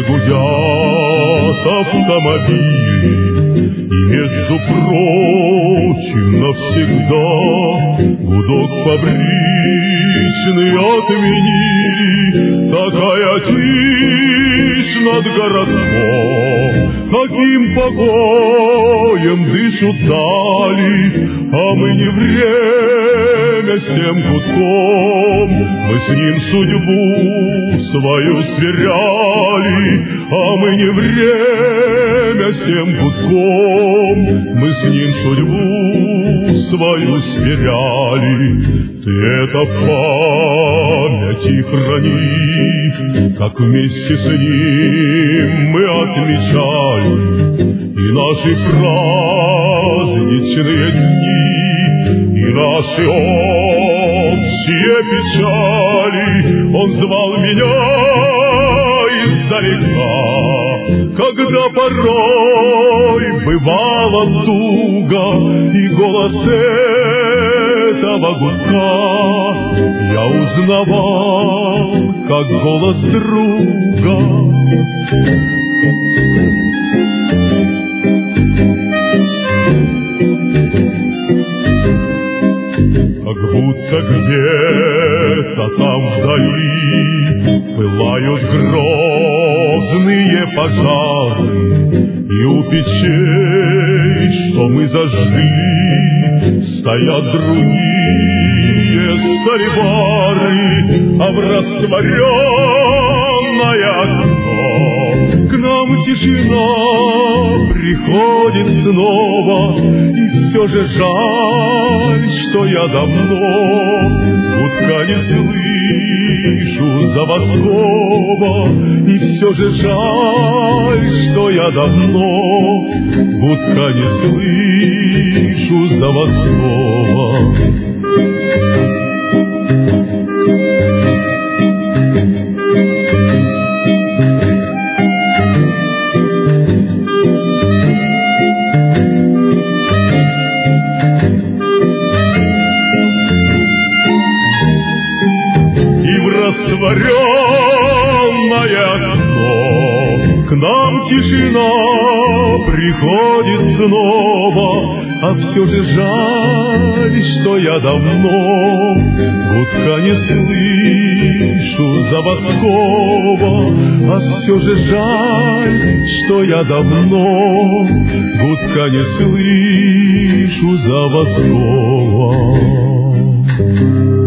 гудят автомобили, и, между прочим, навсегда гудок фабричный отменили. Такая тишь над городком, таким покоем дышат дали, а мы не время с тем гудком, мы с ним судьбу свою сверяли, а мы не время с тем гудком, мы с ним судьбу свою сверяли. Ты это в памяти храни, как вместе с ним мы отмечали и наши праздничные дни, и наши общие печали. Он звал меня издалека, когда порой бывала туга, и голос этого гудка я узнавал, как голос друга. Как будто где-то там вдали пылают грозные пожары, и у печей, что мы зажгли, стоят другие стальвары, а в растворенное окно к нам тишина приходит снова. И все же жаль, что я давно гудка не слышу заводского, и все же жаль, что я давно гудка не слышу заводского. Растворенное окно к нам тишина приходит снова, а все же жаль, что я давно гудка не слышу заводского, а все же жаль, что я давно гудка не слышу заводского.